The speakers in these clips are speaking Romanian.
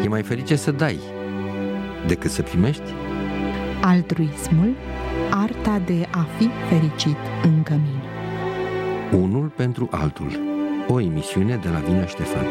mai ferice să dai decât să primești? Altruismul, arta de a fi fericit în cămin. Unul pentru altul. O emisiune de la Vina Ștefan.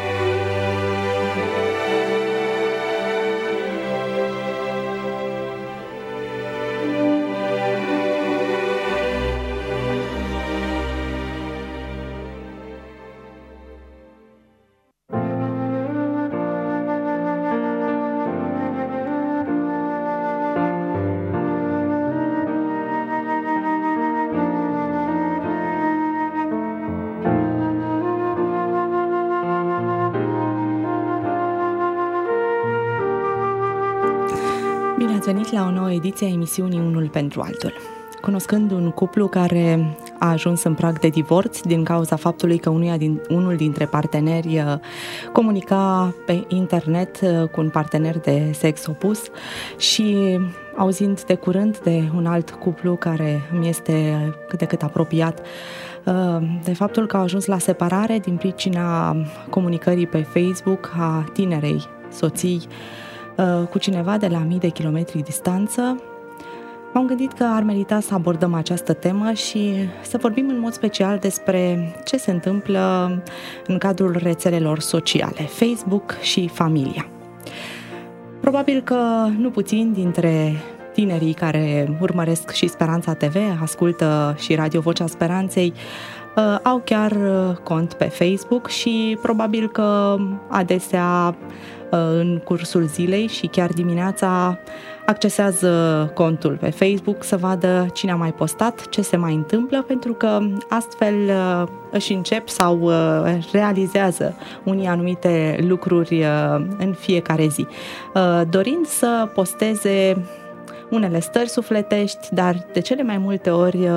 Bine ați venit la o nouă ediție a emisiunii Unul pentru altul. Cunoscând un cuplu care a ajuns în prag de divorț din cauza faptului că unul dintre parteneri comunica pe internet cu un partener de sex opus și auzind de curând de un alt cuplu care îmi este cât de cât apropiat de faptul că au ajuns la separare din pricina comunicării pe Facebook a tinerei soții cu cineva de la mii de kilometri distanță, m-am gândit că ar merita să abordăm această temă și să vorbim în mod special despre ce se întâmplă în cadrul rețelelor sociale, Facebook și familia. Probabil că nu puțini dintre tinerii care urmăresc și Speranța TV, ascultă și Radio Vocea Speranței, au chiar cont pe Facebook și probabil că adesea în cursul zilei și chiar dimineața accesează contul pe Facebook să vadă cine a mai postat, ce se mai întâmplă, pentru că astfel își încep sau realizează unii anumite lucruri în fiecare zi, dorind să posteze unele stări sufletești, dar de cele mai multe ori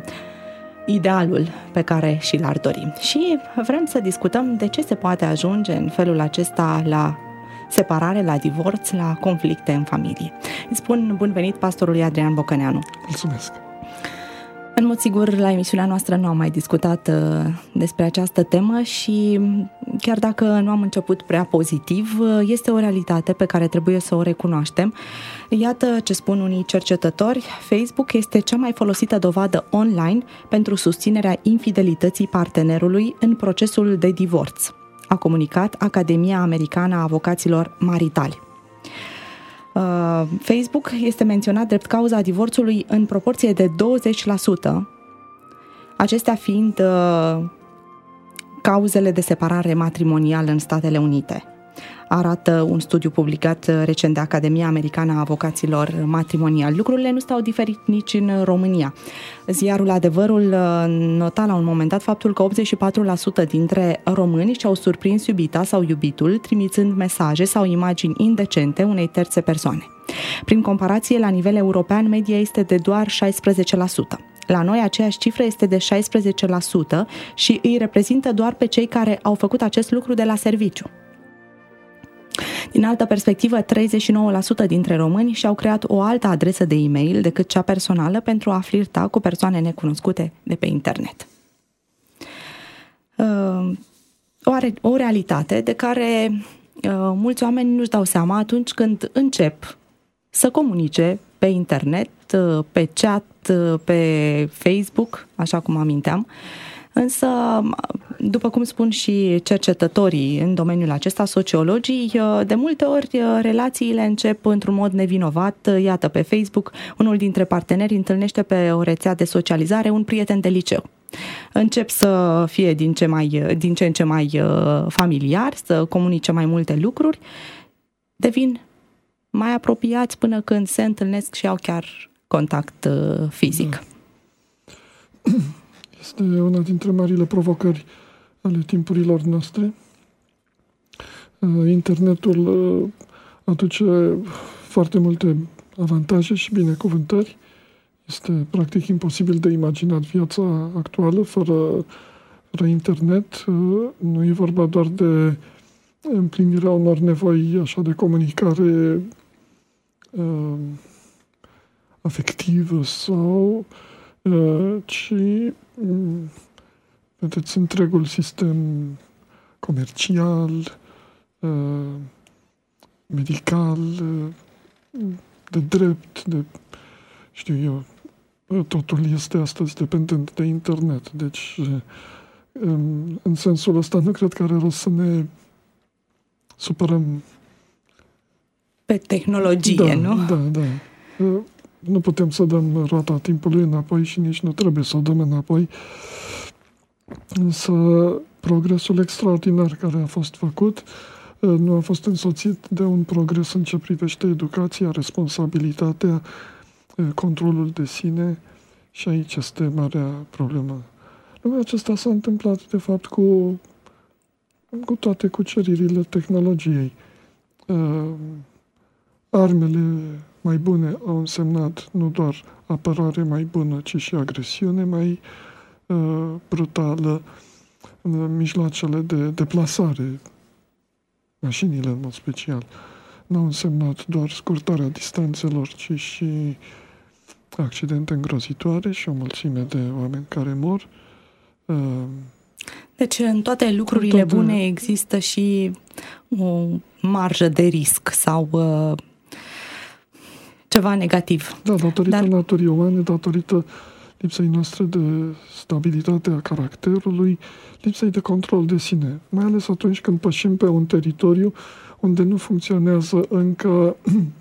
idealul pe care și l-ar dori. Și vrem să discutăm de ce se poate ajunge în felul acesta la separare, la divorț, la conflicte în familie. Îi spun bun venit pastorului Adrian Bocăneanu. Mulțumesc! În mod sigur, la emisiunea noastră nu am mai discutat despre această temă și chiar dacă nu am început prea pozitiv, este o realitate pe care trebuie să o recunoaștem. Iată ce spun unii cercetători: Facebook este cea mai folosită dovadă online pentru susținerea infidelității partenerului în procesul de divorț, a comunicat Academia Americană a Avocaților Maritali. Facebook este menționat drept cauza divorțului în proporție de 20%, acestea fiind cauzele de separare matrimonială în Statele Unite. Arată un studiu publicat recent de Academia Americană a Avocaților Matrimoniali. Lucrurile nu stau diferit nici în România. Ziarul Adevărul nota la un moment dat faptul că 84% dintre români și-au surprins iubita sau iubitul trimițând mesaje sau imagini indecente unei terțe persoane. Prin comparație, la nivel european, media este de doar 16%. La noi aceeași cifră este de 16% și îi reprezintă doar pe cei care au făcut acest lucru de la serviciu. Din altă perspectivă, 39% dintre români și-au creat o altă adresă de e-mail decât cea personală pentru a flirta cu persoane necunoscute de pe internet. O realitate de care mulți oameni nu-și dau seama atunci când încep să comunice pe internet, pe chat, pe Facebook, așa cum aminteam. Însă, după cum spun și cercetătorii în domeniul acesta, sociologii, de multe ori relațiile încep într-un mod nevinovat. Iată, pe Facebook, unul dintre parteneri întâlnește pe o rețea de socializare un prieten de liceu. Încep să fie din ce în ce mai familiar, să comunice mai multe lucruri, devin mai apropiați până când se întâlnesc și au chiar contact fizic. Este una dintre marile provocări ale timpurilor noastre. Internetul aduce foarte multe avantaje și binecuvântări. Este practic imposibil de imaginat viața actuală fără internet. Nu e vorba doar de împlinirea unor nevoi așa de comunicare afectivă sau ci vedeți întregul sistem comercial, medical, de drept, știu eu, totul este astăzi dependent de internet. Deci, în sensul ăsta, nu cred că are rost să ne supărăm pe tehnologie, nu? Da. Nu putem să dăm roata timpului înapoi și nici nu trebuie să o dăm înapoi. Însă progresul extraordinar care a fost făcut nu a fost însoțit de un progres în ce privește educația, responsabilitatea, controlul de sine, și aici este marea problemă. Lucrul acesta s-a întâmplat, de fapt, cu toate cuceririle tehnologiei. Armele mai bune au însemnat nu doar apărare mai bună, ci și agresiune mai brutală, mijloacele de deplasare, mașinile în mod special, n-au însemnat doar scurtarea distanțelor, ci și accidente îngrozitoare și o mulțime de oameni care mor. Deci în toate lucrurile bune există și o marjă de risc sau ceva negativ. Da, datorită naturii umane, datorită lipsei noastre de stabilitate a caracterului, lipsei de control de sine. Mai ales atunci când pășim pe un teritoriu unde nu funcționează încă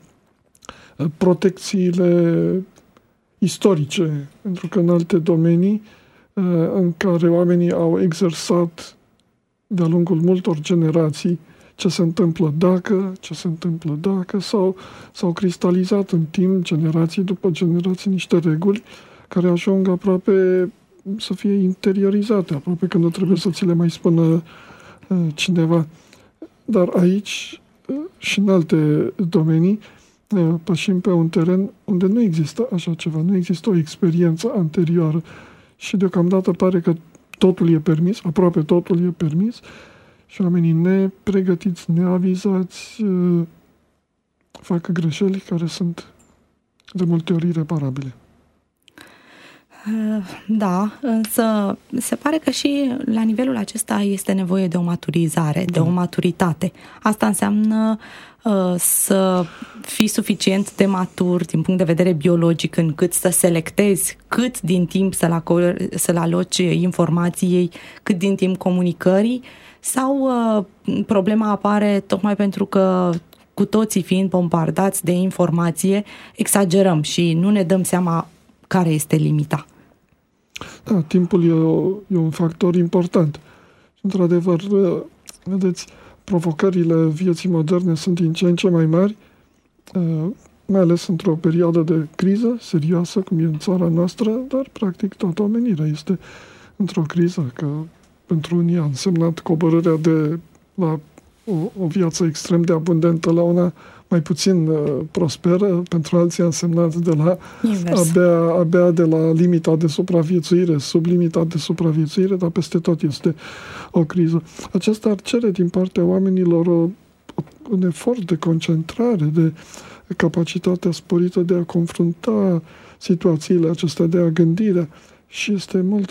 protecțiile istorice, pentru că în alte domenii în care oamenii au exersat de-a lungul multor generații ce se întâmplă dacă, s-au cristalizat în timp, generații după generații, niște reguli care ajung aproape să fie interiorizate, aproape că nu trebuie să ți le mai spună cineva. Dar aici și în alte domenii pășim pe un teren unde nu există așa ceva, nu există o experiență anterioară și deocamdată pare că totul e permis, aproape totul e permis și oamenii nepregătiți, neavizați fac greșeli care sunt de multe ori ireparabile. Da, însă se pare că și la nivelul acesta este nevoie de o maturizare, de o maturitate. Asta înseamnă să fii suficient de matur din punct de vedere biologic încât să selectezi cât din timp să-l aloci informației, cât din timp comunicării, sau problema apare tocmai pentru că cu toții fiind bombardați de informație, exagerăm și nu ne dăm seama care este limita. Da, timpul e un factor important. Într-adevăr, vedeți, provocările vieții moderne sunt din ce în ce mai mari, mai ales într-o perioadă de criză serioasă, cum e în țara noastră, dar practic toată omenirea este într-o criză, că pentru unii a însemnat coborârea de la o viață extrem de abundentă la una mai puțin prosperă, pentru alții a însemnat de la abia de la limita de supraviețuire, sub limita de supraviețuire, dar peste tot este o criză. Aceasta ar cere din partea oamenilor un efort de concentrare, de capacitatea sporită de a confrunta situațiile acestea, de a gândire, și este mult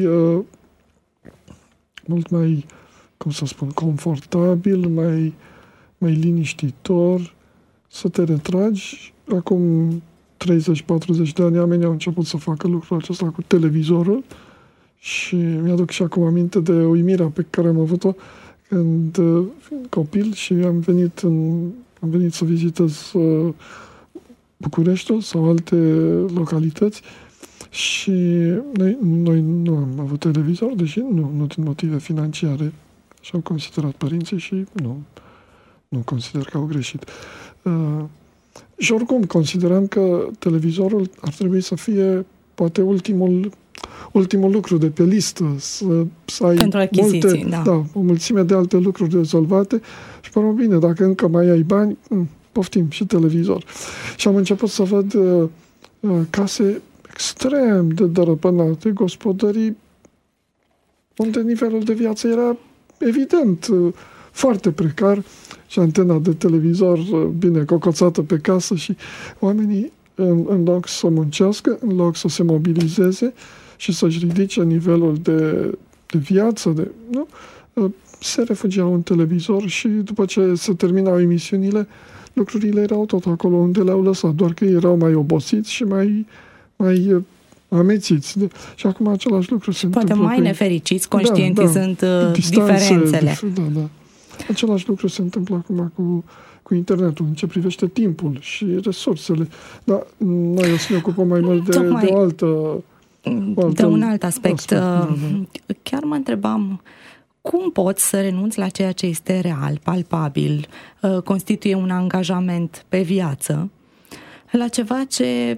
mai, cum să spun, confortabil, mai liniștitor să te retragi. Acum 30-40 de ani oamenii au început să facă lucrul acesta cu televizorul și mi-aduc și acum aminte de uimirea pe care am avut-o când copil și am venit să vizitez Bucureștiul sau alte localități și noi nu am avut televizor, deși nu din motive financiare, și-au considerat părinții și nu consider că au greșit. Și oricum consideram că televizorul ar trebui să fie poate ultimul lucru de pe listă, să ai pentru achiziții, o mulțime de alte lucruri rezolvate și până bine, dacă încă mai ai bani, poftim și televizor. Și am început să văd case extrem de dărăpânate, gospodării unde nivelul de viață era evident foarte precar și antena de televizor bine cocoțată pe casă și oamenii în loc să muncească, în loc să se mobilizeze și să-și ridice nivelul de viață, se refugiau în televizor și după ce se terminau emisiunile, lucrurile erau tot acolo unde le-au lăsat, doar că erau mai obosiți și mai amețiți. Și acum același lucru se întâmplă. Poate mai nefericiți, conștientizând diferențele. Da. Același lucru se întâmplă acum cu internetul, în ce privește timpul și resursele. Dar noi o să ne ocupăm mai mult de un alt aspect. Chiar mă întrebam, cum poți să renunți la ceea ce este real, palpabil, constituie un angajament pe viață, la ceva ce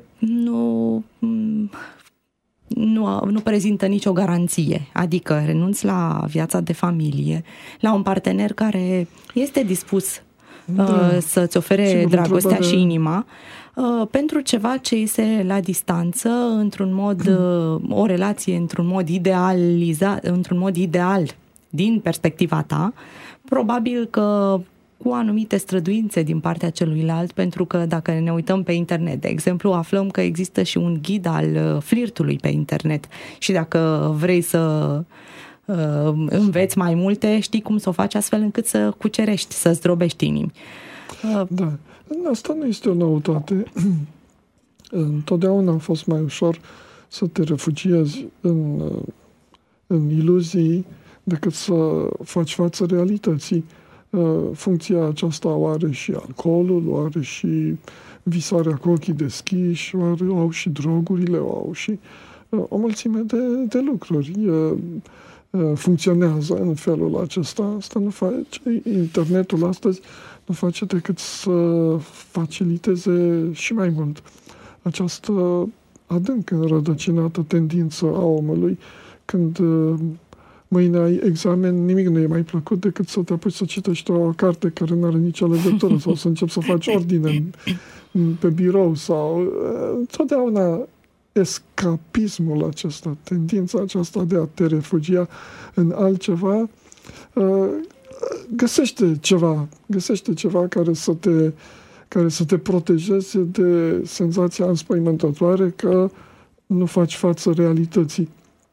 nu prezintă nicio garanție, adică renunți la viața de familie, la un partener care este dispus să-ți ofere dragostea și inima, pentru ceva ce este la distanță, într-un mod, o relație într-un mod ideal din perspectiva ta, probabil că cu anumite străduințe din partea celuilalt, pentru că dacă ne uităm pe internet, de exemplu, aflăm că există și un ghid al flirtului pe internet și dacă vrei să înveți mai multe, știi cum să o faci astfel încât să cucerești, să zdrobești inimi. Da, asta nu este o noutate. Întotdeauna a fost mai ușor să te refugiezi în iluzii decât să faci față realității. Funcția aceasta o are și alcoolul, o are și visarea cu ochii deschiși, o au și drogurile, o au și o mulțime de lucruri. Funcționează în felul acesta. Asta nu face, internetul astăzi nu face decât să faciliteze și mai mult această adânc înrădăcinată tendință a omului. Când mâine ai examen, nimic nu e mai plăcut decât să te apuci să citești o carte care nu are nicio legătură sau să începi să faci ordine pe birou sau întotdeauna escapismul acesta, tendința aceasta de a te refugia în altceva, găsește ceva care să te protejeze de senzația înspăimântătoare că nu faci față realității.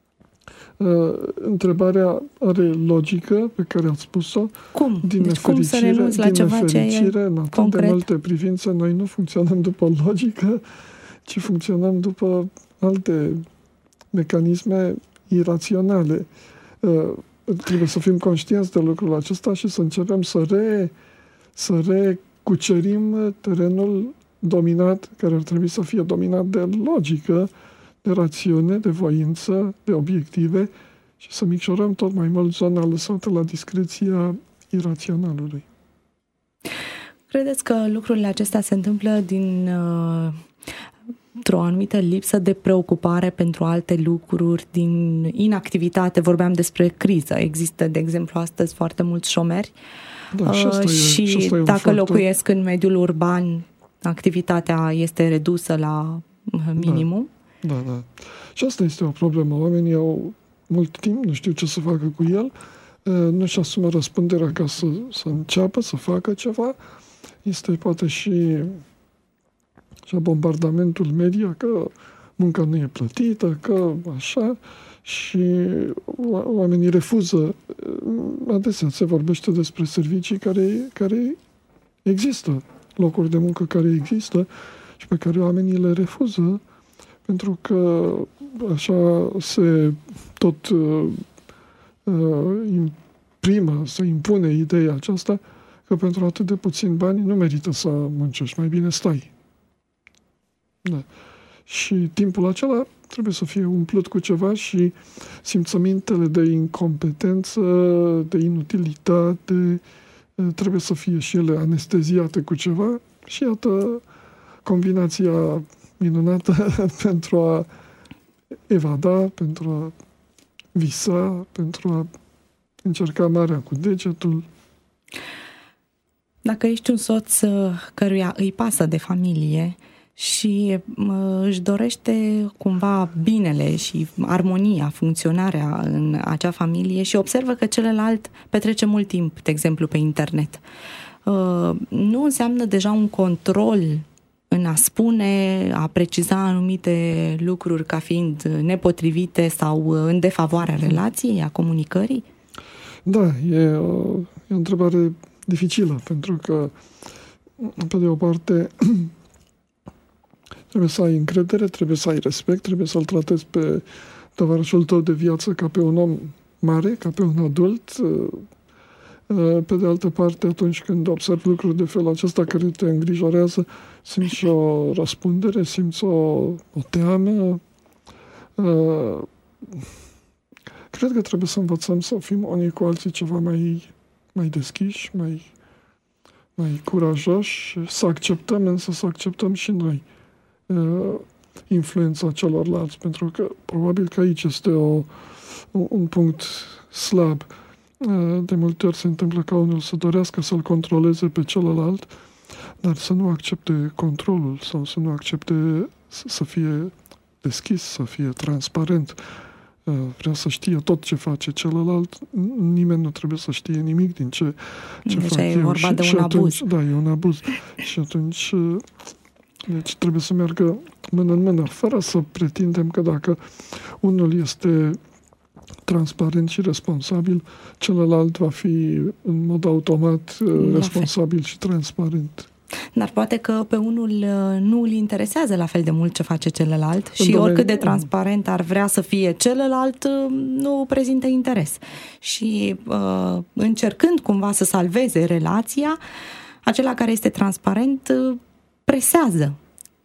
Întrebarea are logică pe care ați spus-o. Cum? Cum să renunți la ceva ce e în atât concret? De multe privințe, noi nu funcționăm după logică, ci funcționăm după alte mecanisme iraționale. Trebuie să fim conștienți de lucrul acesta și să începem să recucerim terenul dominat, care ar trebui să fie dominat de logică, de rațiune, de voință, de obiective și să micșorăm tot mai mult zona lăsată la discreția iraționalului. Credeți că lucrurile acestea se întâmplă într-o anumită lipsă de preocupare pentru alte lucruri, din inactivitate? Vorbeam despre criză. Există, de exemplu, astăzi foarte mulți șomeri și dacă locuiesc în mediul urban, activitatea este redusă la minimum. Da. Și asta este o problemă. Oamenii au mult timp, nu știu ce să facă cu el, nu-și asumă răspunderea ca să înceapă, să facă ceva. Este poate și bombardamentul media că munca nu e plătită, că așa, și oamenii refuză. Adesea se vorbește despre servicii care există, locuri de muncă care există și pe care oamenii le refuză, pentru că așa se tot se impune ideea aceasta că pentru atât de puțini bani nu merită să muncești, mai bine stai. Da. Și timpul acela trebuie să fie umplut cu ceva și simțămintele de incompetență, de inutilitate, trebuie să fie și ele anesteziate cu ceva și iată combinația minunată pentru a evada, pentru a visa, pentru a încerca marea cu degetul. Dacă ești un soț căruia îi pasă de familie și își dorește cumva binele și armonia, funcționarea în acea familie și observă că celălalt petrece mult timp, de exemplu, pe internet, nu înseamnă deja un control în a spune, a preciza anumite lucruri ca fiind nepotrivite sau în defavoarea relației, a comunicării? Da, e o întrebare dificilă, pentru că, pe de o parte, trebuie să ai încredere, trebuie să ai respect, trebuie să-l tratezi pe tovarășul tău de viață ca pe un om mare, ca pe un adult. Pe de altă parte, atunci când observi lucruri de felul acesta care te îngrijorează, simți o răspundere, simți o teamă. Cred că trebuie să învățăm să fim unii cu alții ceva mai deschiși, mai curajoși, să acceptăm, însă să acceptăm și noi influența celorlalți, pentru că probabil că aici este un punct slab. De multe ori se întâmplă ca unul să dorească să-l controleze pe celălalt, dar să nu accepte controlul sau să nu accepte să fie deschis, să fie transparent. Vrea să știe tot ce face celălalt, nimeni nu trebuie să știe nimic din ce fac eu. E vorba de un abuz. Da, e un abuz. Și atunci deci trebuie să meargă mână în mână, fără să pretindem că dacă unul este transparent și responsabil, celălalt va fi în mod automat responsabil și transparent. Dar poate că pe unul nu îl interesează la fel de mult ce face celălalt și oricât de transparent ar vrea să fie celălalt, nu prezintă interes. Și încercând cumva să salveze relația, acela care este transparent presează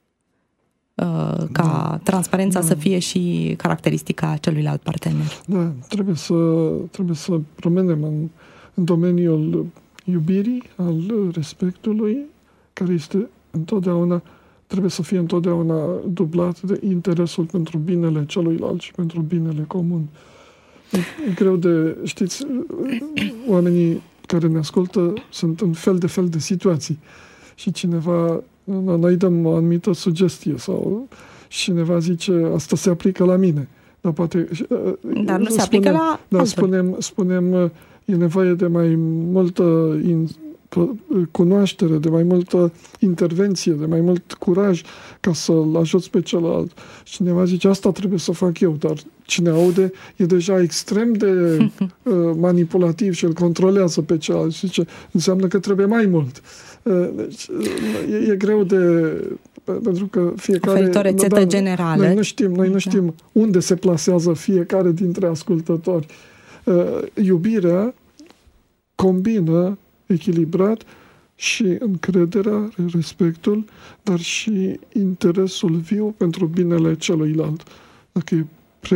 ca transparența să fie și caracteristica celuilalt partener. Da, trebuie să rămânem în domeniul iubirii, al respectului, care este întotdeauna, trebuie să fie întotdeauna dublat de interesul pentru binele celuilalt și pentru binele comun. E greu de, știți, oamenii care ne ascultă sunt în fel de situații și cineva, noi dăm o anumită sugestie sau cineva zice, asta se aplică la mine. Dar poate... Dar nu se aplică la altul. Spunem, e nevoie de mai multă cunoaștere, de mai multă intervenție, de mai mult curaj ca să-l ajuți pe celălalt. Și cineva zice, asta trebuie să fac eu, dar cine aude e deja extrem de manipulativ și îl controlează pe celălalt. Și zice, înseamnă că trebuie mai mult. Deci, e greu de... Pentru că fiecare... Oferiți o rețetă generală. Noi nu știm unde se plasează fiecare dintre ascultători. Iubirea combină echilibrat și încrederea, respectul, dar și interesul viu pentru binele celuilalt. Dacă e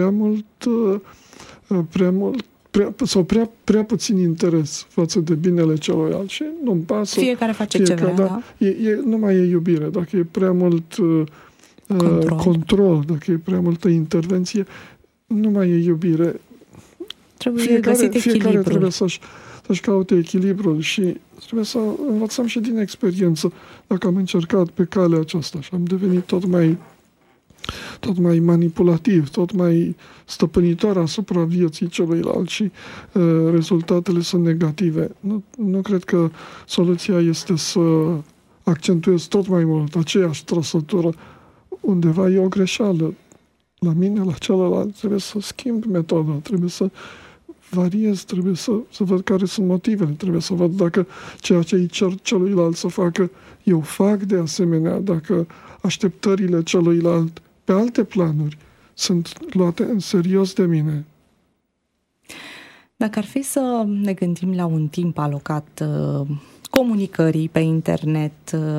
prea puțin interes față de binele celuilalt și nu-mi pasă. Fiecare face ce vrea, da? Nu mai e iubire. Dacă e prea mult control, dacă e prea multă intervenție, nu mai e iubire. Fiecare trebuie să-și caute echilibrul și trebuie să învățăm și din experiență. Dacă am încercat pe calea aceasta și am devenit tot mai manipulativ, tot mai stăpânitor asupra vieții celuilalt și rezultatele sunt negative. Nu cred că soluția este să accentuez tot mai mult aceeași trăsătură. Undeva e o greșeală. La mine, la celălalt, trebuie să schimb metoda, trebuie să variez, trebuie să văd care sunt motivele, trebuie să văd dacă ceea ce îi cer celuilalt să facă, eu fac de asemenea, dacă așteptările celuilalt pe alte planuri sunt luate în serios de mine. Dacă ar fi să ne gândim la un timp alocat comunicării pe internet,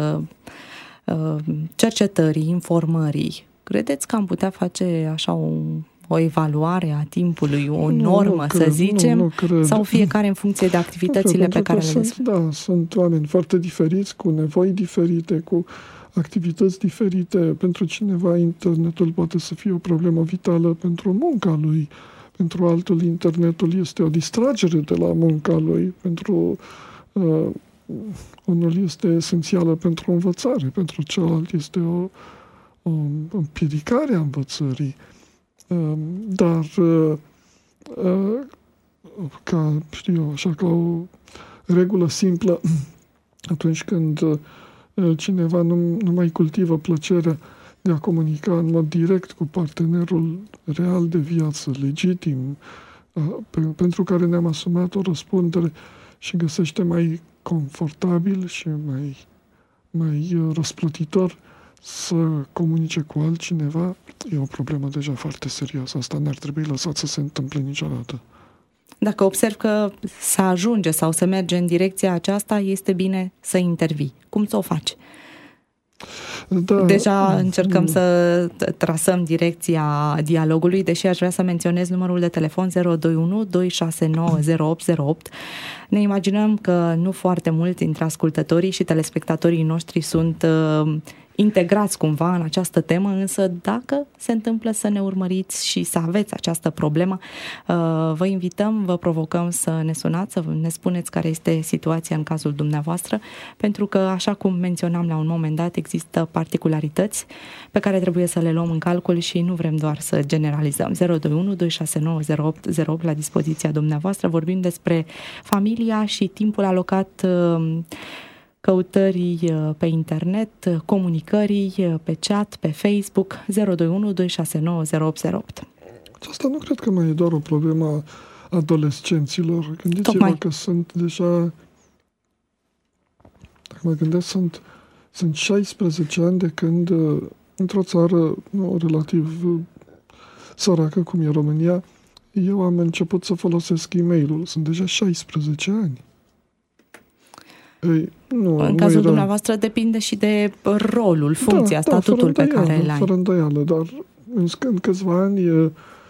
cercetării, informării, credeți că am putea face așa o evaluare a timpului, o normă, să zicem, nu cred. Sau fiecare în funcție de activitățile pe care le desfășoară? Da, sunt oameni foarte diferiți, cu nevoi diferite, cu activități diferite. Pentru cineva internetul poate să fie o problemă vitală pentru munca lui. Pentru altul internetul este o distragere de la munca lui. Pentru unul este esențială pentru învățare, pentru celălalt este o împiedicare a învățării. Dar ca o regulă simplă, atunci când cineva nu mai cultivă plăcerea de a comunica în mod direct cu partenerul real de viață, legitim, pentru care ne-am asumat o răspundere și găsește mai confortabil și mai răsplătitor să comunice cu altcineva, e o problemă deja foarte serioasă. Asta n-ar trebui lăsat să se întâmple niciodată. Dacă observ că să ajunge sau să merge în direcția aceasta, este bine să intervii. Cum să o faci? Deja încercăm să trasăm direcția dialogului, deși aș vrea să menționez numărul de telefon 021 269 0808. Ne imaginăm că nu foarte mulți dintre ascultătorii și telespectatorii noștri sunt integrați cumva în această temă, însă dacă se întâmplă să ne urmăriți și să aveți această problemă, vă invităm, vă provocăm să ne sunați, să ne spuneți care este situația în cazul dumneavoastră, pentru că, așa cum menționam la un moment dat, există particularități pe care trebuie să le luăm în calcul și nu vrem doar să generalizăm. 021 269 0808 la dispoziția dumneavoastră. Vorbim despre familia și timpul alocat căutării pe internet, comunicării pe chat, pe Facebook, 021 269 0808. Asta nu cred că mai e doar o problemă a adolescenților. Gândiți-vă că sunt deja, dacă mă gândesc, sunt 16 ani de când într-o țară relativ săracă, cum e România, eu am început să folosesc e-mail-ul. Sunt deja 16 ani. În cazul dumneavoastră depinde și de rolul, funcția, statutul pe care îl ai. Fără îndoială, dar în câțiva ani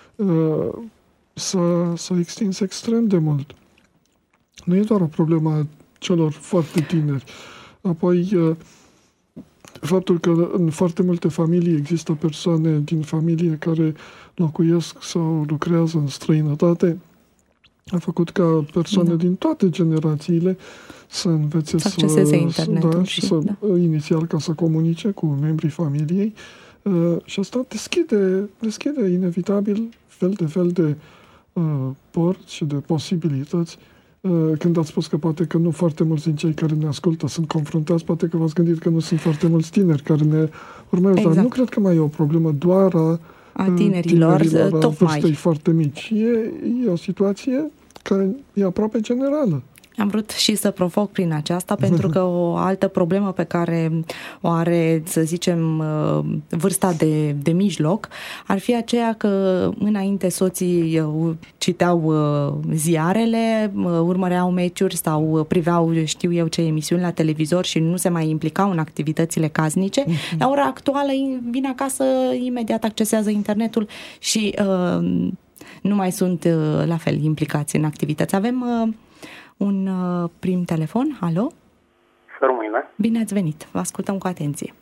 s-a extins extrem de mult. Nu e doar o problemă a celor foarte tineri. Apoi, faptul că în foarte multe familii există persoane din familie care locuiesc sau lucrează în străinătate, a făcut ca persoane din toate generațiile să învețe să acceseze internetul inițial ca să comunice cu membrii familiei, și asta deschide inevitabil fel de porți și de posibilități. Când ați spus că poate că nu foarte mulți din cei care ne ascultă sunt confruntați, poate că v-ați gândit că nu sunt foarte mulți tineri care ne urmează, dar nu cred că mai e o problemă doar a tinerilor a vârstei foarte mici. E o situație care e aproape generală. Am vrut și să provoc prin aceasta, pentru că o altă problemă pe care o are, să zicem, vârsta de mijloc, ar fi aceea că înainte soții citeau ziarele, urmăreau meciuri sau priveau, știu eu ce, emisiuni la televizor și nu se mai implicau în activitățile casnice. La ora actuală vin acasă, imediat accesează internetul și nu mai sunt la fel implicați în activități. Avem un prim telefon. Alo? Sărmâine. Bine ați venit. Vă ascultăm cu atenție.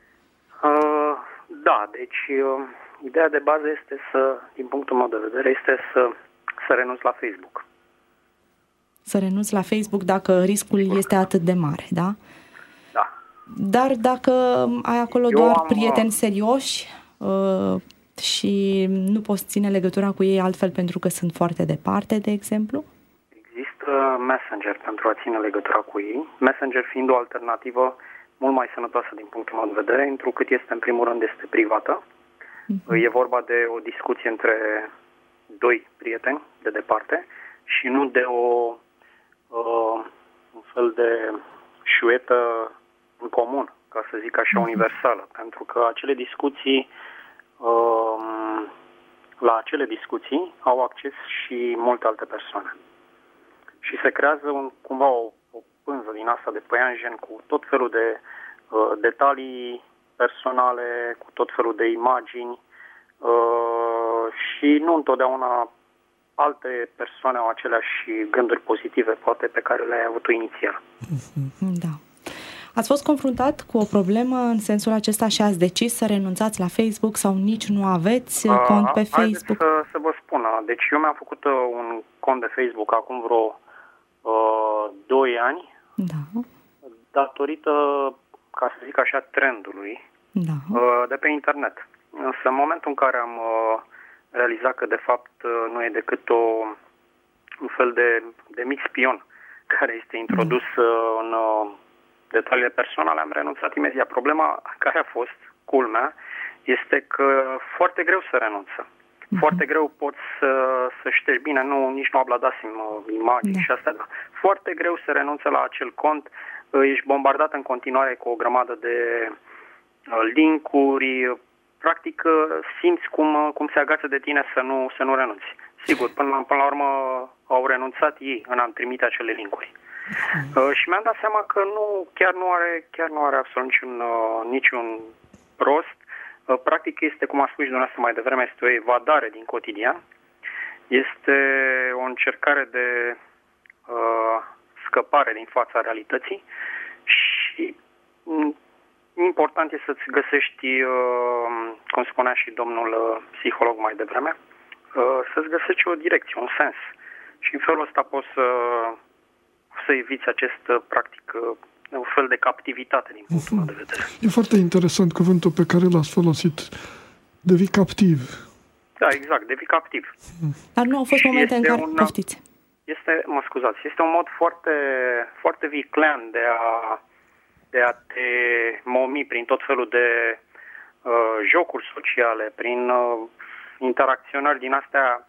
Da, deci ideea de bază este din punctul meu de vedere, este să renunți la Facebook. Să renunți la Facebook dacă riscul este atât de mare, da? Da. Dar dacă ai acolo doar prieteni serioși și nu poți ține legătura cu ei altfel pentru că sunt foarte departe, de exemplu? Există Messenger pentru a ține legătura cu ei, Messenger fiind o alternativă mult mai sănătoasă din punctul meu de vedere, întrucât este, în primul rând, este privată. E vorba de o discuție între doi prieteni de departe și nu de un fel de șuetă în comun, ca să zic așa, universală. Pentru că acele discuții, la acele discuții au acces și multe alte persoane. Și se creează cumva o pânză din asta de păianjen cu tot felul de detalii personale, cu tot felul de imagini și nu întotdeauna alte persoane au aceleași gânduri pozitive, poate, pe care le-ai avut tu inițial. Da. Ați fost confruntat cu o problemă în sensul acesta și ați decis să renunțați la Facebook sau nici nu aveți cont pe Facebook? Să vă spun. Deci eu mi-am făcut un cont de Facebook acum vreo 2 ani, da, datorită, ca să zic așa, trendului, da, de pe internet. Însă în momentul în care am realizat că de fapt nu e decât un fel de mic spion care este introdus în detaliile personale, am renunțat imediat. Problema care a fost, culmea, este că foarte greu să renunță. Foarte greu poți să ștergi. Bine, nici nu abladasim imagini și astea, dar foarte greu să renunță la acel cont. Ești bombardat în continuare cu o grămadă de linkuri. Practic simți cum se agață de tine să nu renunți. Sigur, până la urmă au renunțat ei în a-mi trimite acele linkuri. Și mi-am dat seama că chiar nu are absolut niciun rost. Practic este, cum a spus și dumneavoastră mai devreme, este o evadare din cotidian. Este o încercare de scăpare din fața realității și important este să-ți găsești, cum spunea și domnul psiholog mai devreme, să-ți găsești o direcție, un sens. Și în felul ăsta poți să eviți acest, practic, un fel de captivitate din punctul meu de vedere. E foarte interesant cuvântul pe care l-ați folosit. Devii captiv. Da, exact, devii captiv. Dar nu au fost momente în care... Poftiți. Mă scuzați, este un mod foarte, foarte viclean de a te momi prin tot felul de jocuri sociale, prin interacționări din astea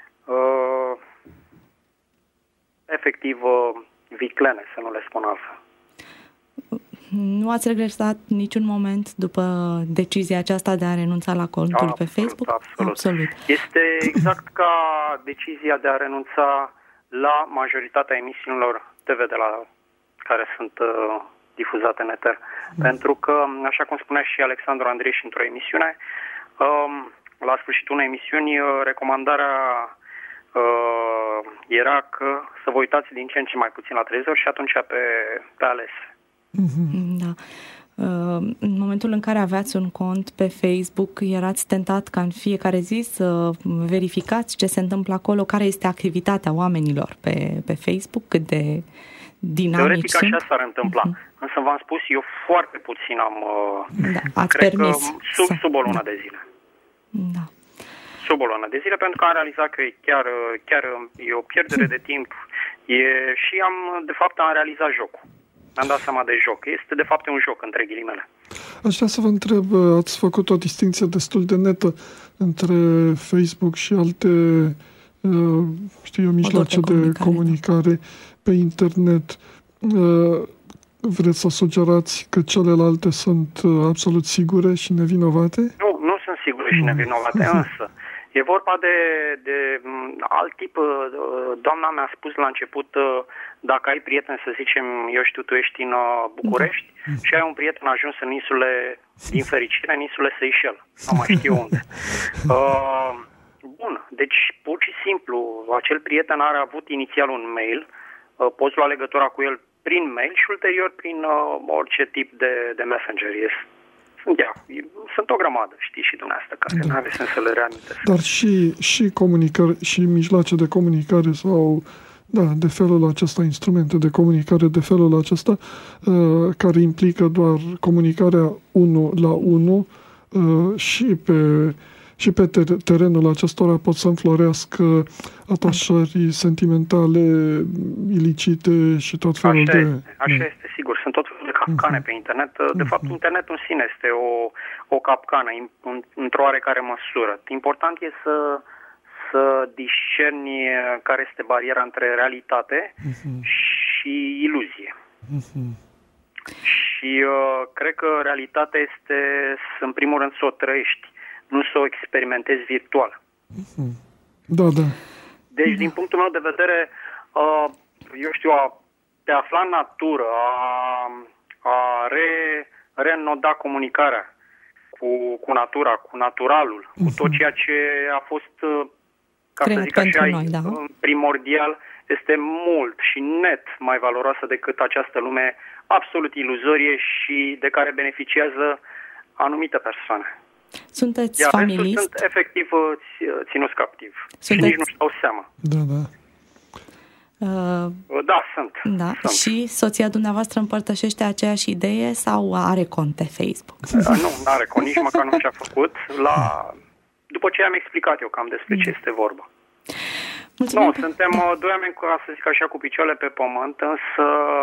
efectiv viclene, să nu le spun altfel. Nu ați regretat niciun moment după decizia aceasta de a renunța la contul pe Facebook? Absolut. Este exact ca decizia de a renunța la majoritatea emisiunilor TV de la care sunt difuzate în eter. Pentru că, așa cum spunea și Alexandru Andrieș într-o emisiune, la sfârșitul unei emisiuni, recomandarea era că să vă uitați din ce în ce mai puțin la televizor și atunci pe ales. Da. În momentul în care aveați un cont pe Facebook, erați tentat ca în fiecare zi să verificați ce se întâmplă acolo, care este activitatea oamenilor pe Facebook, cât de dinamici teoretic sunt? Așa s-ar întâmpla. Însă v-am spus, eu foarte puțin am... ați cred permis că sub o lună de zile. Da. Sub o lună de zile, pentru că am realizat că chiar e o pierdere de timp și de fapt am realizat jocul. Mi-am dat seama de joc. Este de fapt un joc, între ghilimele. Aș vrea să vă întreb, ați făcut o distinție destul de netă între Facebook și alte mijloace de comunicare pe internet. Vreți să sugerați că celelalte sunt absolut sigure și nevinovate? Nu sunt sigure și nevinovate, însă e vorba de alt tip. Doamna mi-a spus la început, dacă ai prieten, să zicem, eu știu, tu ești în București și ai un prieten ajuns în insule, din fericire, în insule Seychelles. Nu mai știu unde. Bun, deci pur și simplu, acel prieten are avut inițial un mail, poți lua legătura cu el prin mail și ulterior prin orice tip de messenger. Sunt o grămadă, știi și dumneavoastră, care nu are sens să le reamintesc. Dar și comunicare, și mijloace de comunicare sau de felul acesta, instrumente de comunicare de felul acesta, care implică doar comunicarea 1 la 1 și pe terenul acestora pot să înflorească atașări sentimentale, ilicite și tot felul Așa este, sigur. Sunt tot felul de capcane pe internet. De fapt, internetul în sine este o capcană, într-o oarecare măsură. Important e să discerni care este bariera între realitate și iluzie. Și cred că realitatea este, în primul rând, să o trăiești, nu să o experimentezi virtual. Da. Deci, din punctul meu de vedere, eu știu, a te afla în natură, a reînnoda comunicarea cu natura, cu naturalul, cu tot ceea ce a fost, ca să zic așa, primordial, este mult și net mai valoroasă decât această lume absolut iluzorie și de care beneficiază anumite persoane. Sunteți familist? Sunt efectiv ținuți captiv. Și nici nu-și dau seama. Da. Da, sunt. Și soția dumneavoastră împărtășește aceeași idee sau are cont pe Facebook? Nu are cont, nici măcar nu și-a făcut. După ce am explicat eu cam despre ce este vorba. Mulțumim. Suntem doi oameni, să zic așa, cu picioarele pe pământ, însă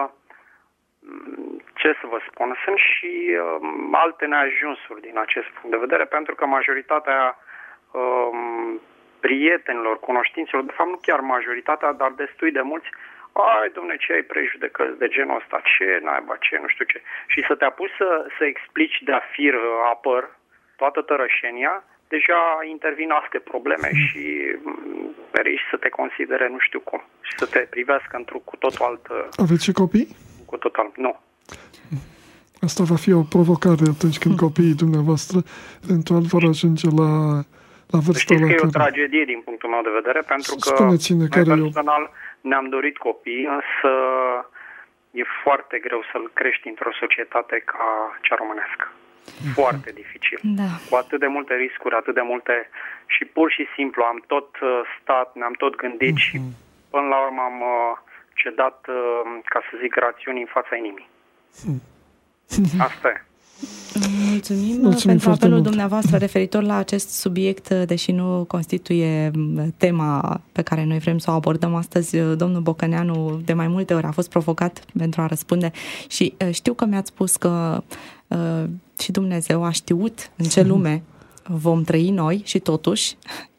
ce să vă spun, sunt și alte neajunsuri din acest punct de vedere, pentru că majoritatea prietenilor, cunoștinților, de fapt nu chiar majoritatea, dar destui de mulți, ai, dom'le, ce ai prejudecăți de genul ăsta, ce naiba, ce nu știu ce. Și să te apuci să explici de-a fir apăr toată tărășenia, deja intervin alte probleme și riști să te considere nu știu cum și să te privească într-o cu totul altă... Aveți și copii? Cu total, nu. Asta va fi o provocare atunci când copiii dumneavoastră eventual vor ajunge la vârsta Știți la că care... e o tragedie din punctul meu de vedere, pentru că Spuneți-ne care personal ne-am dorit copii, însă e foarte greu să-l crești într-o societate ca cea românească. Foarte dificil. Da. Cu atât de multe riscuri, atât de multe... Și pur și simplu am tot stat, ne-am tot gândit și până la urmă am cedat, ca să zic, rațiuni în fața inimii. Asta e. Mulțumim pentru foarte apelul mult. dumneavoastră referitor la acest subiect, deși nu constituie tema pe care noi vrem să o abordăm astăzi. Domnul Bocăneanu de mai multe ori a fost provocat pentru a răspunde și știu că mi-ați spus că și Dumnezeu a știut în ce lume vom trăi noi și totuși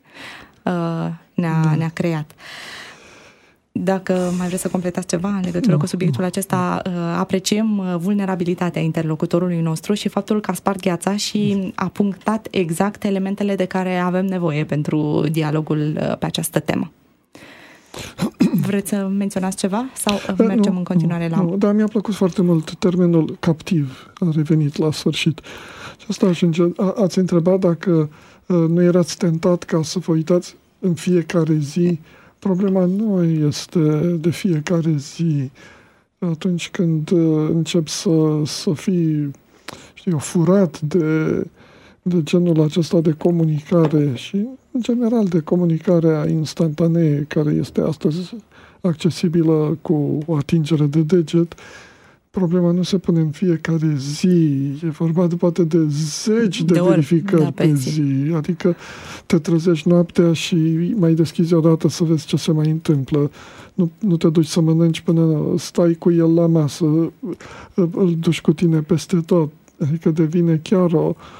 ne-a creat. Dacă mai vreți să completați ceva în legătură cu subiectul acesta, apreciem vulnerabilitatea interlocutorului nostru și faptul că a spart gheața și a punctat exact elementele de care avem nevoie pentru dialogul pe această temă. Vreți să menționați ceva sau mergem în continuare la... Nu, dar mi-a plăcut foarte mult termenul captiv, a revenit la sfârșit. Și asta ajunge... Ați întrebat dacă nu erați tentat ca să vă uitați în fiecare zi. Problema nu este de fiecare zi. Atunci când încep să fii, furat de genul acesta de comunicare și, în general, de comunicarea instantanee care este astăzi accesibilă cu o atingere de deget, problema nu se pune în fiecare zi. E vorba poate de zeci de verificări pe zi. Adică te trezești noaptea și mai deschizi odată să vezi ce se mai întâmplă. Nu te duci să mănânci până stai cu el la masă. Îl duci cu tine peste tot. Adică devine chiar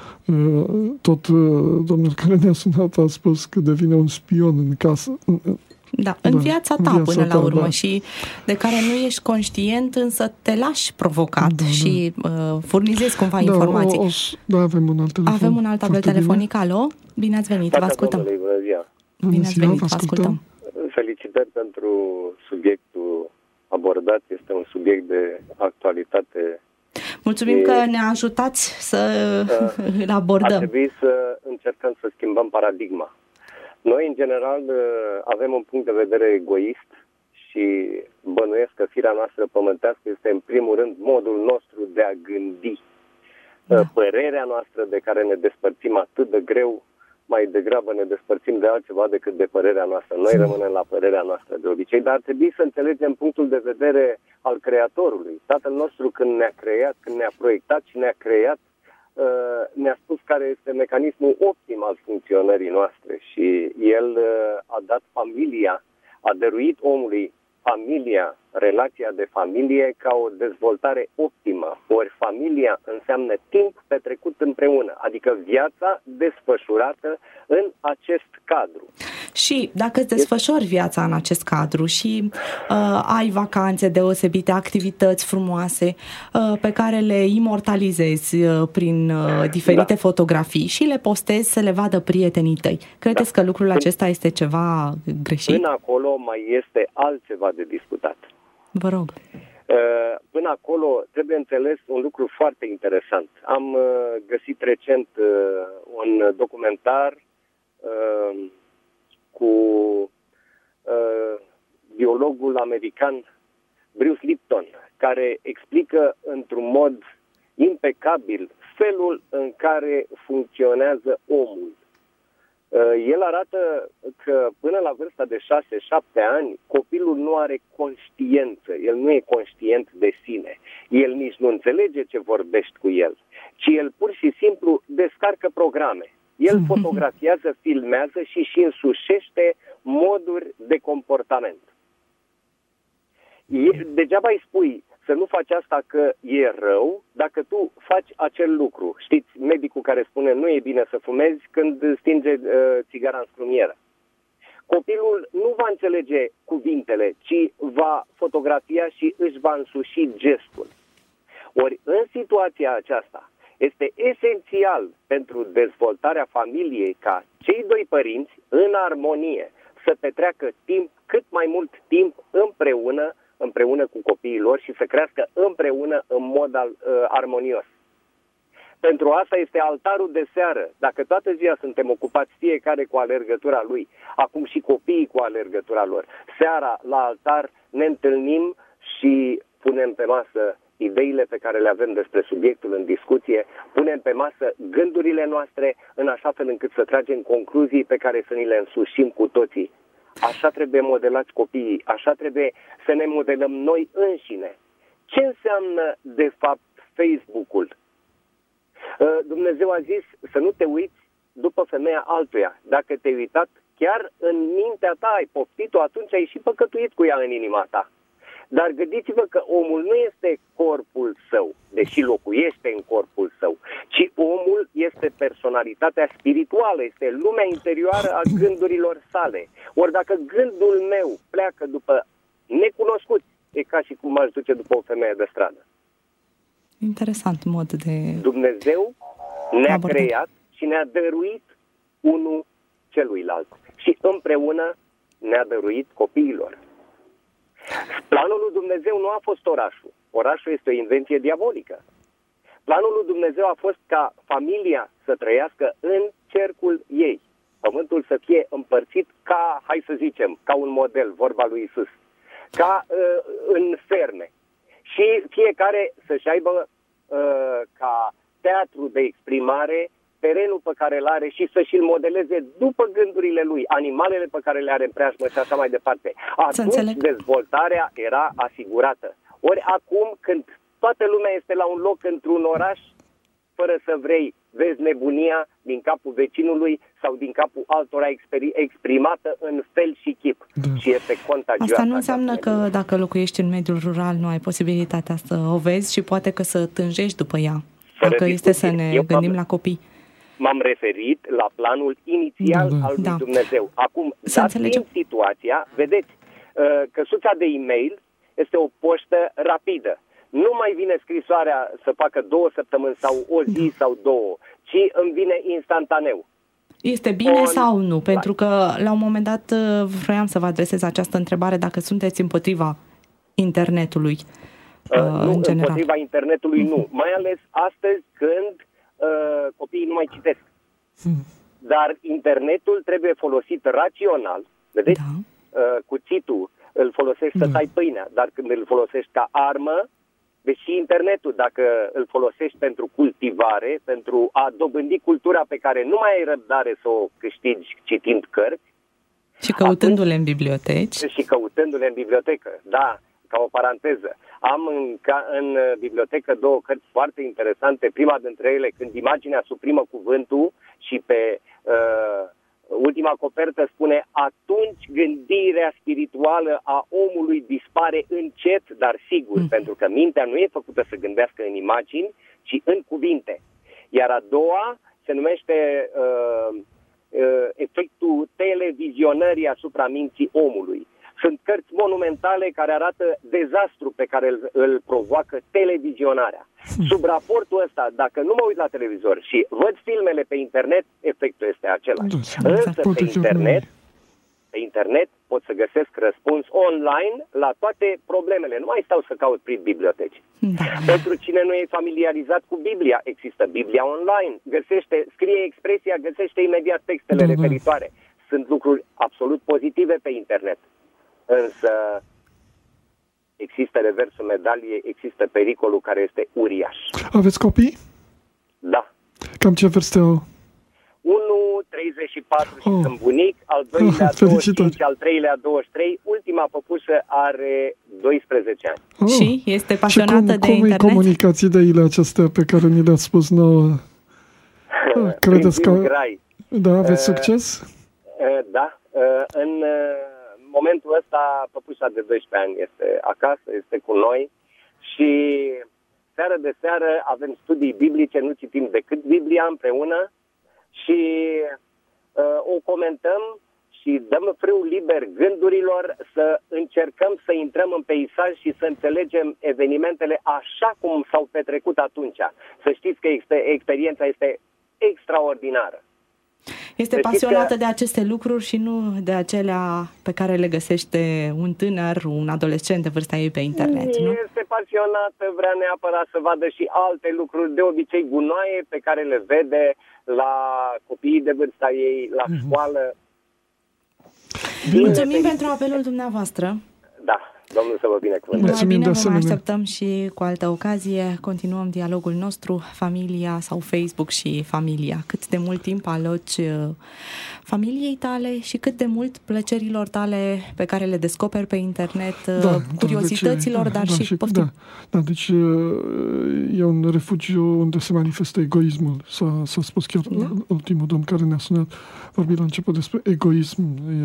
tot domnul care ne-a sunat a spus că devine un spion în casă. Da, în viața ta până la urmă, da. Și de care nu ești conștient, însă te lași provocat și furnizezi cumva informații. Avem un alt telefon. Avem un alt apel telefonic. Alo? Bine ați venit, vă ascultăm. Bine ați venit, vă ascultăm. Felicitări pentru subiectul abordat. Este un subiect de actualitate. Mulțumim că ne ajutați să îl abordăm. Ar trebui să încercăm să schimbăm paradigma. Noi, în general, avem un punct de vedere egoist și bănuiesc că firea noastră pământească este, în primul rând, modul nostru de a gândi. Da. Părerea noastră de care ne despărțim atât de greu, mai degrabă ne despărțim de altceva decât de părerea noastră. Noi rămânem la părerea noastră de obicei, dar ar trebui să înțelegem punctul de vedere al Creatorului. Tatăl nostru, când ne-a creat, când ne-a proiectat și ne-a creat, ne-a spus care este mecanismul optim al funcționării noastre și el a dat familia, a dăruit omului familia, relația de familie ca o dezvoltare optimă. Ori familia înseamnă timp petrecut împreună, adică viața desfășurată în acest cadru. Și dacă îți desfășori viața în acest cadru și ai vacanțe deosebite, activități frumoase pe care le imortalizezi prin diferite fotografii și le postezi să le vadă prietenii tăi, credeți că lucrul acesta este ceva greșit? Până acolo mai este altceva de discutat. Vă rog. Până acolo trebuie înțeles un lucru foarte interesant. Am găsit recent un documentar cu biologul american Bruce Lipton, care explică într-un mod impecabil felul în care funcționează omul. El arată că până la vârsta de 6-7 ani copilul nu are conștiință, el nu e conștient de sine, el nici nu înțelege ce vorbești cu el, ci el pur și simplu descarcă programe. El fotografiază, filmează și însușește moduri de comportament. Degeaba îi spui să nu faci asta că e rău, dacă tu faci acel lucru, știți, medicul care spune nu e bine să fumezi când stinge țigara în scrumieră. Copilul nu va înțelege cuvintele, ci va fotografia și își va însuși gestul. Ori în situația aceasta este esențial pentru dezvoltarea familiei ca cei doi părinți în armonie să petreacă timp, cât mai mult timp împreună cu copiii lor și să crească împreună în mod armonios. Pentru asta este altarul de seară. Dacă toată ziua suntem ocupați fiecare cu alergătura lui, acum și copiii cu alergătura lor, seara la altar ne întâlnim și punem pe masă ideile pe care le avem despre subiectul în discuție, punem pe masă gândurile noastre în așa fel încât să tragem concluzii pe care să ni le însușim cu toții. Așa trebuie modelați copiii, așa trebuie să ne modelăm noi înșine. Ce înseamnă, de fapt, Facebook-ul? Dumnezeu a zis să nu te uiți după femeia altuia. Dacă te-ai uitat, chiar în mintea ta ai poftit-o, atunci ai și păcătuit cu ea în inima ta. Dar gândiți-vă că omul nu este corpul său, deși locuiește în corpul său, ci omul este personalitatea spirituală, este lumea interioară a gândurilor sale. Ori dacă gândul meu pleacă după necunoscuți, e ca și cum aș duce după o femeie de stradă. Interesant mod de... Dumnezeu ne-a creat și ne-a dăruit unul celuilalt. Și împreună ne-a dăruit copiilor. Planul lui Dumnezeu nu a fost orașul. Orașul este o invenție diabolică. Planul lui Dumnezeu a fost ca familia să trăiască în cercul ei. Pământul să fie împărțit ca, hai să zicem, ca un model, vorba lui Iisus, ca în ferme. Și fiecare să-și aibă ca teatru de exprimare terenul pe care îl are și să-și-l modeleze după gândurile lui, animalele pe care le are în preajmă și așa mai departe. Atunci dezvoltarea era asigurată. Ori acum, când toată lumea este la un loc într-un oraș, fără să vrei, vezi nebunia din capul vecinului sau din capul altora exprimată în fel și chip. Da. Și este contagioasă. Asta nu înseamnă că dacă locuiești în mediul rural nu ai posibilitatea să o vezi și poate că să tânjești după ea. Dacă este să ne gândim la copii. M-am referit la planul inițial al lui Dumnezeu. Acum, dat fiind situația, vedeți, căsuța de e-mail este o poștă rapidă. Nu mai vine scrisoarea să facă 2 săptămâni sau o zi sau 2, ci îmi vine instantaneu. Este bine sau nu? Pentru că la un moment dat vroiam să vă adresez această întrebare dacă sunteți împotriva internetului. Nu, în general. Împotriva internetului nu. Mai ales astăzi când copiii nu mai citesc. Dar internetul trebuie folosit rațional. Vedeți? Da. Cuțitul îl folosești să tai pâinea, dar când îl folosești ca armă, deși internetul, dacă îl folosești pentru cultivare, pentru a dobândi cultura pe care nu mai ai răbdare să o câștigi citind cărți. Și căutându-le în biblioteci. Și căutându-le în bibliotecă, da, ca o paranteză. Am în bibliotecă 2 cărți foarte interesante. Prima dintre ele, când imaginea suprimă cuvântul și pe ultima copertă spune atunci gândirea spirituală a omului dispare încet, dar sigur, pentru că mintea nu e făcută să gândească în imagini, ci în cuvinte. Iar a doua se numește efectul televizionării asupra minții omului. Sunt cărți monumentale care arată dezastru pe care îl provoacă televizionarea. Sub raportul ăsta, dacă nu mă uit la televizor și văd filmele pe internet, efectul este același. Însă pe internet pot să găsesc răspuns online la toate problemele. Nu mai stau să caut prin biblioteci. Pentru cine nu e familiarizat cu Biblia, există Biblia online. Scrie expresia, găsește imediat textele referitoare. Sunt lucruri absolut pozitive pe internet. Însă există reversul medaliei, există pericolul care este uriaș. Aveți copii? Da. Cam ce vârstă au? Unul 34 și sunt bunic, al doilea 25, al treilea 23, ultima păpușă are 12 ani. Și este pasionată de internet? Cum e comunicațiile acestea pe care ni le-ați spus nouă? Credeți că... Da, aveți succes? Da. În momentul ăsta, păpușa de 12 ani este acasă, este cu noi și seară de seară avem studii biblice, nu citim decât Biblia împreună și o comentăm și dăm frâu liber gândurilor, să încercăm să intrăm în peisaj și să înțelegem evenimentele așa cum s-au petrecut atunci. Să știți că experiența este extraordinară. Este pasionată de aceste lucruri și nu de acelea pe care le găsește un tânăr, un adolescent de vârsta ei pe internet, nu? Este pasionată, vrea neapărat să vadă și alte lucruri, de obicei gunoaie pe care le vede la copiii de vârsta ei, la școală. Mulțumim pentru apelul dumneavoastră. Da. Domnul să vă binecuvânteze. Bine, vă mai așteptăm și cu altă ocazie. Continuăm dialogul nostru, familia sau Facebook și familia. Cât de mult timp aloci familiei tale și cât de mult plăcerilor tale pe care le descoperi pe internet, curiozităților, dar și poftim. Deci e un refugiu unde se manifestă egoismul. S-a spus chiar ultimul domn care ne-a sunat, vorbi la început despre egoism.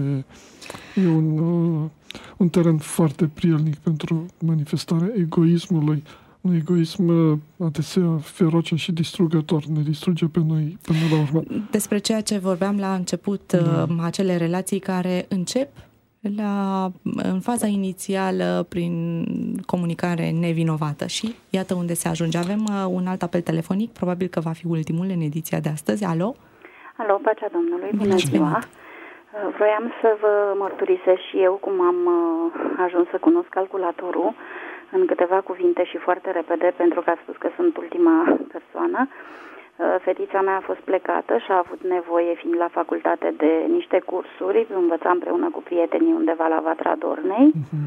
E un teren foarte prielnic pentru manifestarea egoismului. Un egoism adesea feroce și distrugător. Ne distruge pe noi până la urmă. Despre ceea ce vorbeam la început, acele relații care încep în faza inițială prin comunicare nevinovată și iată unde se ajunge. Avem un alt apel telefonic, probabil că va fi ultimul în ediția de astăzi. Alo? Alo, pacea Domnului, bună ziua! Vroiam să vă mărturisesc și eu cum am ajuns să cunosc calculatorul în câteva cuvinte și foarte repede, pentru că a spus că sunt ultima persoană. Fetița mea a fost plecată și a avut nevoie, fiind la facultate, de niște cursuri. Învăța împreună cu prietenii undeva la Vatra Dornei.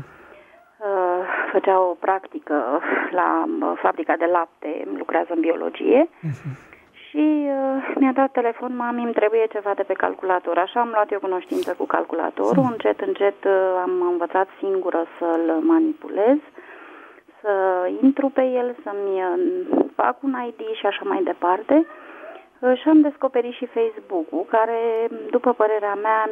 Făcea o practică la fabrica de lapte, lucrează în biologie. Și mi-a dat telefon, mami, îmi trebuie ceva de pe calculator. Așa am luat eu cunoștință cu calculatorul, încet am învățat singură să-l manipulez, să intru pe el, să-mi fac un ID și așa mai departe. Și am descoperit și Facebook-ul, care, după părerea mea,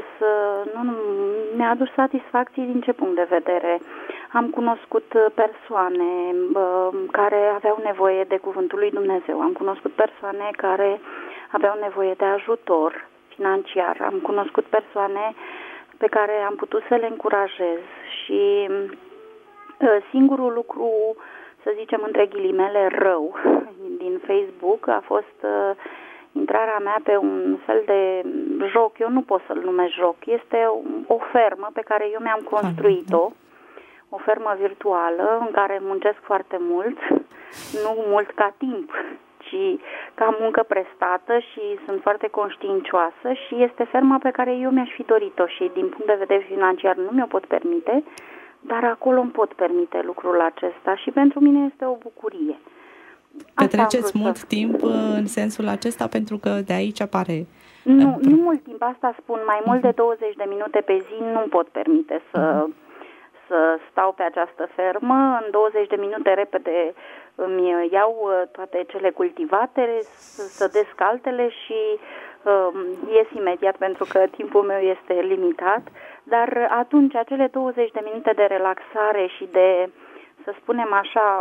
mi-a adus satisfacții din ce punct de vedere. Am cunoscut persoane care aveau nevoie de cuvântul lui Dumnezeu, am cunoscut persoane care aveau nevoie de ajutor financiar, am cunoscut persoane pe care am putut să le încurajez și singurul lucru, să zicem între ghilimele, rău din Facebook a fost intrarea mea pe un fel de joc. Eu nu pot să-l numesc joc, este o fermă pe care eu mi-am construit-o, o fermă virtuală în care muncesc foarte mult, nu mult ca timp, ci ca muncă prestată și sunt foarte conștiincioasă și este ferma pe care eu mi-aș fi dorit-o și din punct de vedere financiar nu mi-o pot permite, dar acolo îmi pot permite lucrul acesta și pentru mine este o bucurie. Petreceți mult timp în sensul acesta pentru că de aici apare... Nu mult timp, asta spun, mai mult de 20 de minute pe zi nu pot permite să stau pe această fermă. În 20 de minute repede îmi iau toate cele cultivate, sădesc altele și ies imediat pentru că timpul meu este limitat. Dar atunci acele 20 de minute de relaxare și de, să spunem așa,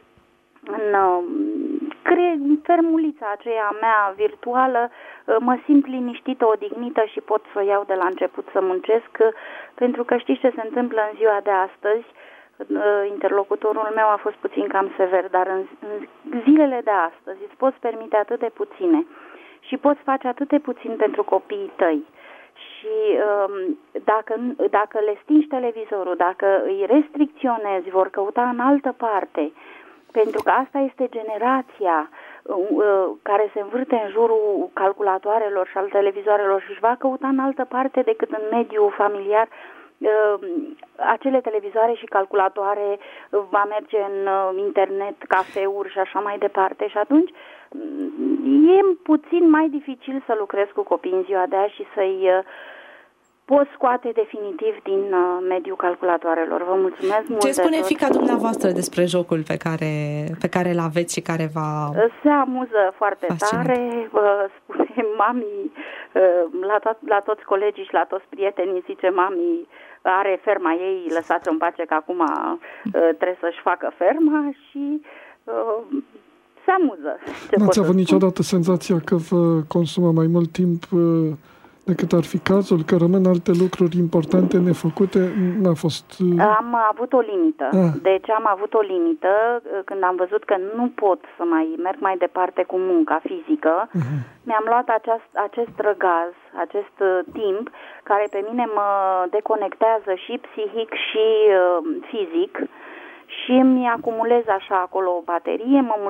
în fermulița aceea mea virtuală, mă simt liniștită, odihnită și pot să o iau de la început să muncesc, pentru că știți ce se întâmplă în ziua de astăzi. Interlocutorul meu a fost puțin cam sever, dar în zilele de astăzi îți poți permite atât de puține și poți face atât de puțin pentru copiii tăi. Și dacă le stingi televizorul, dacă îi restricționezi, vor căuta în altă parte, pentru că asta este generația care se învârte în jurul calculatoarelor și al televizoarelor și își va căuta în altă parte decât în mediul familiar. Acele televizoare și calculatoare, va merge în internet, cafeuri și așa mai departe și atunci e puțin mai dificil să lucrez cu copii în ziua de azi și să-i pot scoate definitiv din mediul calculatoarelor. Vă mulțumesc mult. Ce spune fiica dumneavoastră despre jocul pe care îl aveți și care va... Se amuză foarte tare, spune mami, la toți colegii și la toți prietenii, zice mami, are ferma ei, lăsați-o în pace că acum trebuie să-și facă ferma și se amuză. N-ați avut niciodată senzația că vă consumă mai mult timp decât ar fi cazul, că rămân alte lucruri importante nefăcute? N-a fost... Am avut o limită. Deci am avut o limită când am văzut că nu pot să mai merg mai departe cu munca fizică. Mi-am luat acest răgaz, acest timp, care pe mine mă deconectează și psihic și fizic și îmi acumulez așa acolo o baterie, mă